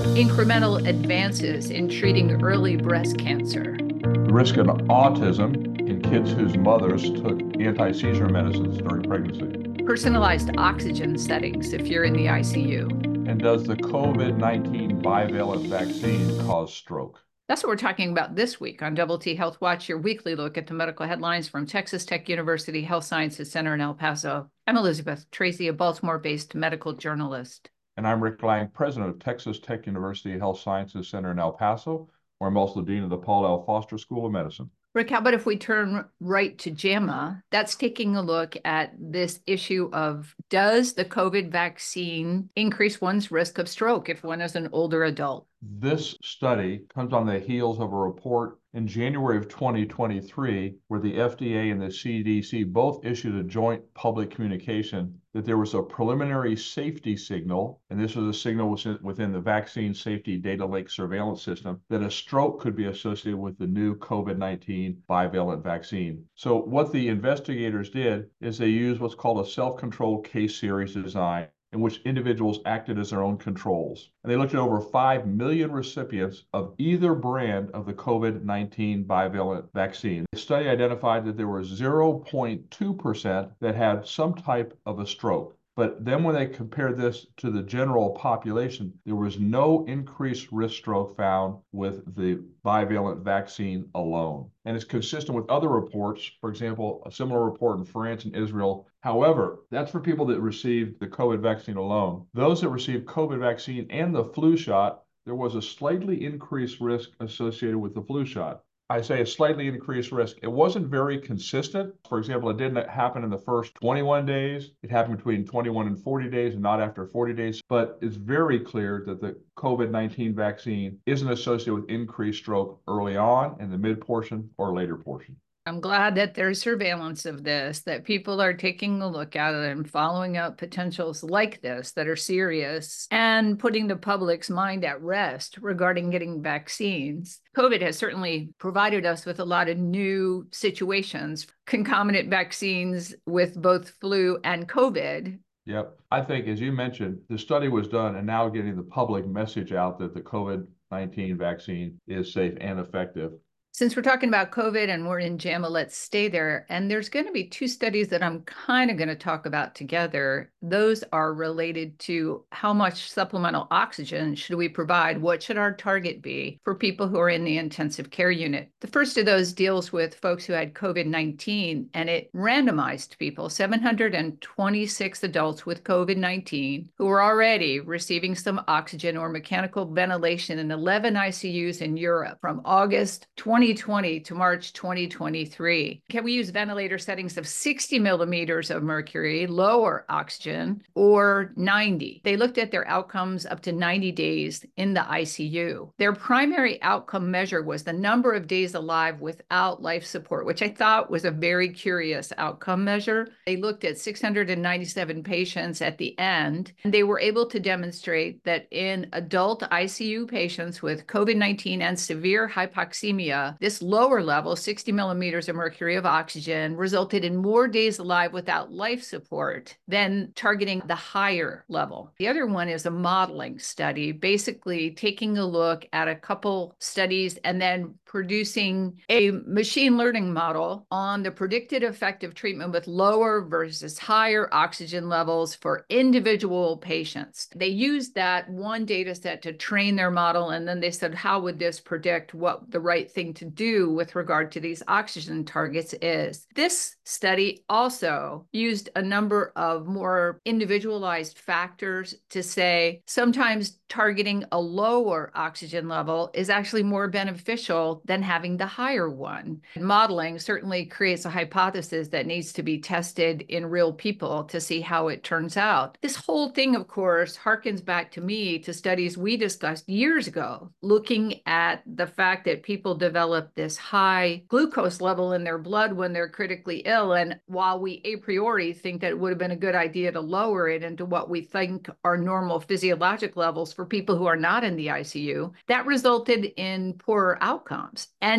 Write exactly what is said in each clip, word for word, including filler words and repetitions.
incremental advances in treating early breast cancer. The risk of autism in kids whose mothers took anti-seizure medicines during pregnancy. Personalized oxygen settings if you're in the I C U. And does the COVID nineteen bivalent vaccine cause stroke? That's what we're talking about this week on Double T Health Watch, your weekly look at the medical headlines from Texas Tech University Health Sciences Center in El Paso. I'm Elizabeth Tracy, a Baltimore-based medical journalist. And I'm Rick Lang, president of Texas Tech University Health Sciences Center in El Paso, where I'm also dean of the Paul L. Foster School of Medicine. Rick, how about if we turn right to JAMA? That's taking a look at this issue of, does the COVID vaccine increase one's risk of stroke if one is an older adult? This study comes on the heels of a report in January of twenty twenty-three, where the F D A and the C D C both issued a joint public communication that there was a preliminary safety signal, and this was a signal within the vaccine safety data lake surveillance system, that a stroke could be associated with the new COVID nineteen bivalent vaccine. So what the investigators did is they used what's called a self-controlled case series design, in which individuals acted as their own controls. And they looked at over five million recipients of either brand of the COVID nineteen bivalent vaccine. The study identified that there was zero point two percent that had some type of a stroke. But then when they compared this to the general population, there was no increased risk stroke found with the bivalent vaccine alone. And it's consistent with other reports, for example, a similar report in France and Israel. However, that's for people that received the COVID vaccine alone. Those that received COVID vaccine and the flu shot, there was a slightly increased risk associated with the flu shot. I say a slightly increased risk. It wasn't very consistent. For example, it didn't happen in the first twenty-one days. It happened between twenty-one and forty days and not after forty days. But it's very clear that the COVID nineteen vaccine isn't associated with increased stroke early on, in the mid portion, or later portion. I'm glad that there's surveillance of this, that people are taking a look at it and following up potentials like this that are serious and putting the public's mind at rest regarding getting vaccines. COVID has certainly provided us with a lot of new situations, concomitant vaccines with both flu and COVID. Yep. I think, as you mentioned, the study was done and now getting the public message out that the COVID nineteen vaccine is safe and effective. Since we're talking about COVID and we're in JAMA, let's stay there. And there's going to be two studies that I'm kind of going to talk about together. Those are related to how much supplemental oxygen should we provide? What should our target be for people who are in the intensive care unit? The first of those deals with folks who had COVID nineteen, and it randomized people, seven hundred twenty-six adults with COVID nineteen, who were already receiving some oxygen or mechanical ventilation in eleven I C Us in Europe from August twenty twenty to March twenty twenty-three. Can we use ventilator settings of sixty millimeters of mercury, lower oxygen, or ninety? They looked at their outcomes up to ninety days in the I C U. Their primary outcome measure was the number of days alive without life support, which I thought was a very curious outcome measure. They looked at six hundred ninety-seven patients at the end, and they were able to demonstrate that in adult I C U patients with COVID nineteen and severe hypoxemia, this lower level, sixty millimeters of mercury of oxygen, resulted in more days alive without life support than targeting the higher level. The other one is a modeling study, basically taking a look at a couple studies and then producing a machine learning model on the predicted effect of treatment with lower versus higher oxygen levels for individual patients. They used that one data set to train their model, and then they said, how would this predict what the right thing to do with regard to these oxygen targets is? This study also used a number of more individualized factors to say sometimes targeting a lower oxygen level is actually more beneficial than having the higher one. Modeling certainly creates a hypothesis that needs to be tested in real people to see how it turns out. This whole thing, of course, harkens back to me to studies we discussed years ago, looking at the fact that people develop this high glucose level in their blood when they're critically ill. And while we a priori think that it would have been a good idea to lower it into what we think are normal physiologic levels for people who are not in the I C U, that resulted in poorer outcomes. And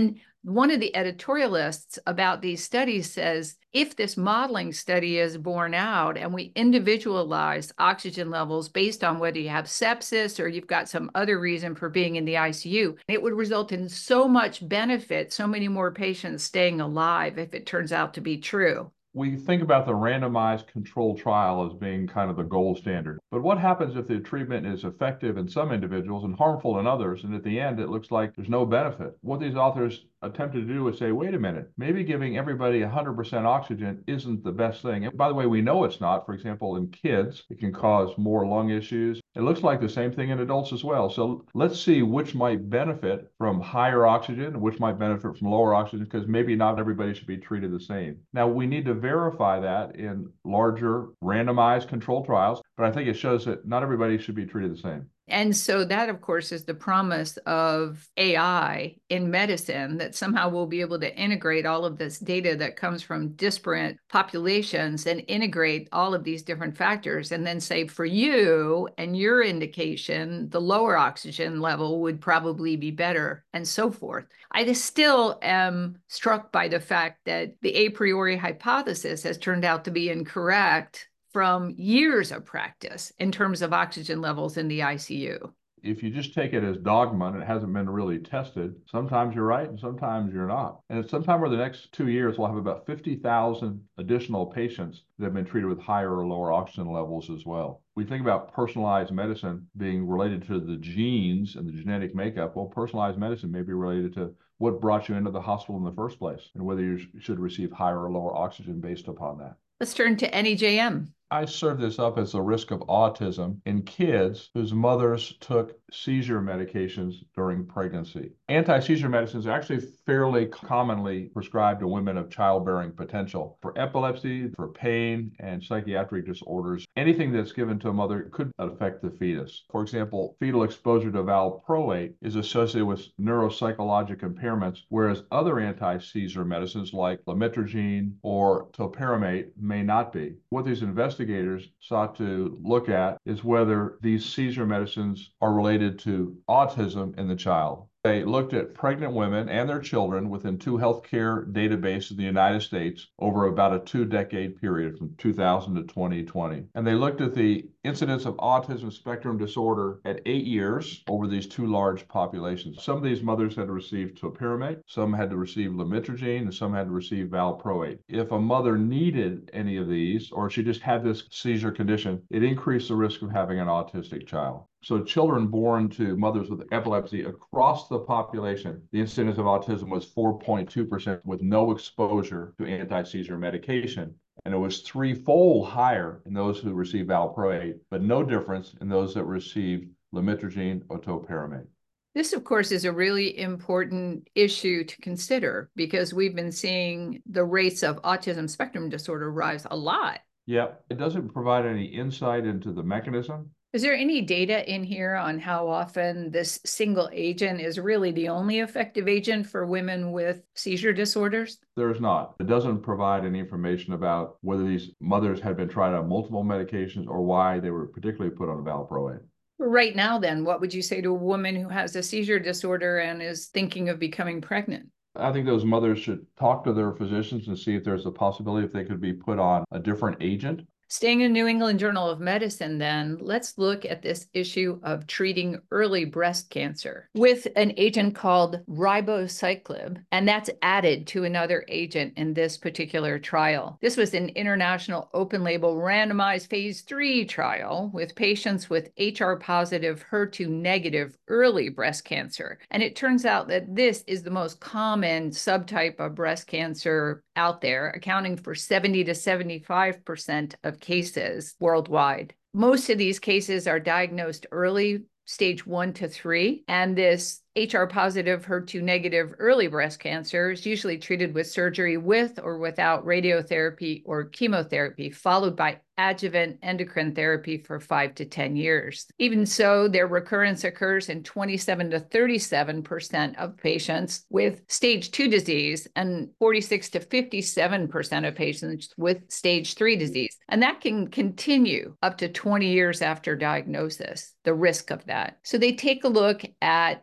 one of the editorialists about these studies says, if this modeling study is borne out and we individualize oxygen levels based on whether you have sepsis or you've got some other reason for being in the I C U, it would result in so much benefit, so many more patients staying alive if it turns out to be true. We think about the randomized controlled trial as being kind of the gold standard. But what happens if the treatment is effective in some individuals and harmful in others, and at the end it looks like there's no benefit? What these authors attempted to do is say, wait a minute, maybe giving everybody one hundred percent oxygen isn't the best thing. And by the way, we know it's not. For example, in kids, it can cause more lung issues. It looks like the same thing in adults as well. So let's see which might benefit from higher oxygen and which might benefit from lower oxygen, because maybe not everybody should be treated the same. Now, we need to verify that in larger randomized controlled trials, but I think it shows that not everybody should be treated the same. And so that, of course, is the promise of A I in medicine, that somehow we'll be able to integrate all of this data that comes from disparate populations and integrate all of these different factors and then say, for you and your indication, the lower oxygen level would probably be better, and so forth. I still am struck by the fact that the a priori hypothesis has turned out to be incorrect from years of practice in terms of oxygen levels in the I C U. If you just take it as dogma and it hasn't been really tested, sometimes you're right and sometimes you're not. And sometime over the next two years, we'll have about fifty thousand additional patients that have been treated with higher or lower oxygen levels as well. We think about personalized medicine being related to the genes and the genetic makeup. Well, personalized medicine may be related to what brought you into the hospital in the first place and whether you should receive higher or lower oxygen based upon that. Let's turn to N E J M. I serve this up as a risk of autism in kids whose mothers took seizure medications during pregnancy. Anti-seizure medicines are actually fairly commonly prescribed to women of childbearing potential for epilepsy, for pain, and psychiatric disorders. Anything that's given to a mother could affect the fetus. For example, fetal exposure to valproate is associated with neuropsychologic impairments, whereas other anti-seizure medicines like lamitragene or topiramate may not be. What these investigators Investigators sought to look at is whether these seizure medicines are related to autism in the child. They looked at pregnant women and their children within two healthcare databases in the United States over about a two-decade period from two thousand to twenty twenty. And they looked at the incidence of autism spectrum disorder at eight years over these two large populations. Some of these mothers had received topiramate, some had to receive lamitragene, and some had to receive valproate. If a mother needed any of these, or she just had this seizure condition, it increased the risk of having an autistic child. So children born to mothers with epilepsy across the population, the incidence of autism was four point two percent with no exposure to anti-seizure medication. And it was threefold higher in those who received valproate, but no difference in those that received lamitragene or topiramate. This, of course, is a really important issue to consider because we've been seeing the rates of autism spectrum disorder rise a lot. Yeah, it doesn't provide any insight into the mechanism. Is there any data in here on how often this single agent is really the only effective agent for women with seizure disorders? There's not. It doesn't provide any information about whether these mothers had been tried on multiple medications or why they were particularly put on valproate. Right now, then, what would you say to a woman who has a seizure disorder and is thinking of becoming pregnant? I think those mothers should talk to their physicians and see if there's a possibility if they could be put on a different agent. Staying in New England Journal of Medicine, then, let's look at this issue of treating early breast cancer with an agent called ribociclib, and that's added to another agent in this particular trial. This was an international open-label randomized phase three trial with patients with H R positive, H E R two negative early breast cancer. And it turns out that this is the most common subtype of breast cancer out there, accounting for seventy to seventy-five percent of cases worldwide. Most of these cases are diagnosed early, stage one to three, and this H R positive, H E R two negative early breast cancer is usually treated with surgery with or without radiotherapy or chemotherapy, followed by adjuvant endocrine therapy for five to ten years. Even so, their recurrence occurs in twenty-seven to thirty-seven percent of patients with stage two disease and forty-six to fifty-seven percent of patients with stage three disease. And that can continue up to twenty years after diagnosis, the risk of that. So they take a look at what are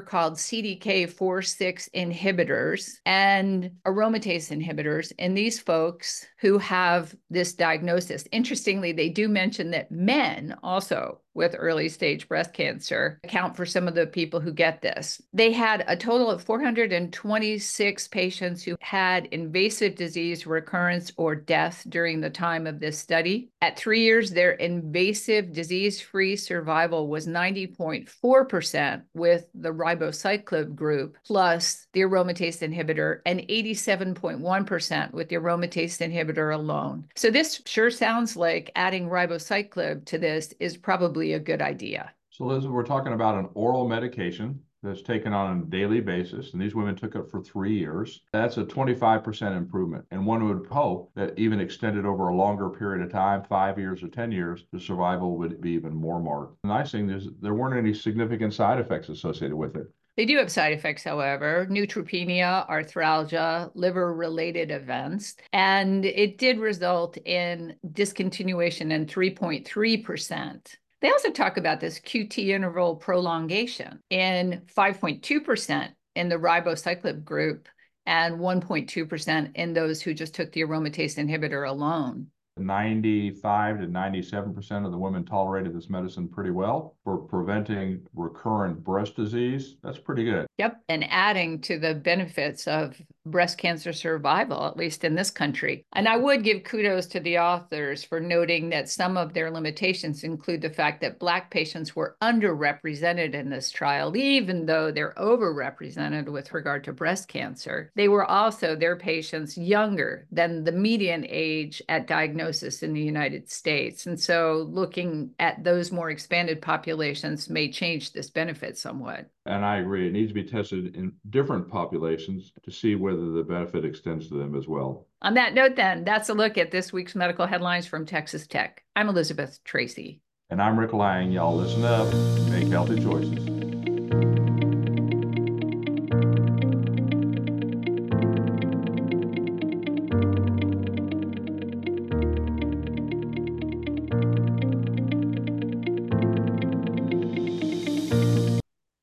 called C D K four six inhibitors and aromatase inhibitors in these folks who have this diagnosis. Interestingly, they do mention that men also with early stage breast cancer account for some of the people who get this. They had a total of four hundred twenty-six patients who had invasive disease recurrence or death during the time of this study. At three years, their invasive disease-free survival was ninety point four percent with the ribociclib group plus the aromatase inhibitor, and eighty-seven point one percent with the aromatase inhibitor alone. So this sure sounds like adding ribociclib to this is probably a good idea. So Liz, we're talking about an oral medication that's taken on a daily basis, and these women took it for three years. That's a twenty-five percent improvement, and one would hope that even extended over a longer period of time, five years or ten years, the survival would be even more marked. The nice thing is there weren't any significant side effects associated with it. They do have side effects, however, neutropenia, arthralgia, liver-related events, and it did result in discontinuation in three point three percent. They also talk about this Q T interval prolongation in five point two percent in the ribociclib group and one point two percent in those who just took the aromatase inhibitor alone. ninety-five to ninety-seven percent of the women tolerated this medicine pretty well for preventing recurrent breast disease. That's pretty good. Yep, and adding to the benefits of breast cancer survival, at least in this country. And I would give kudos to the authors for noting that some of their limitations include the fact that Black patients were underrepresented in this trial, even though they're overrepresented with regard to breast cancer. They were also, their patients, younger than the median age at diagnosis in the United States. And so looking at those more expanded populations may change this benefit somewhat. And I agree. It needs to be tested in different populations to see whether the benefit extends to them as well. On that note, then, that's a look at this week's medical headlines from Texas Tech. I'm Elizabeth Tracy. And I'm Rick Lang. Y'all listen up, make healthy choices.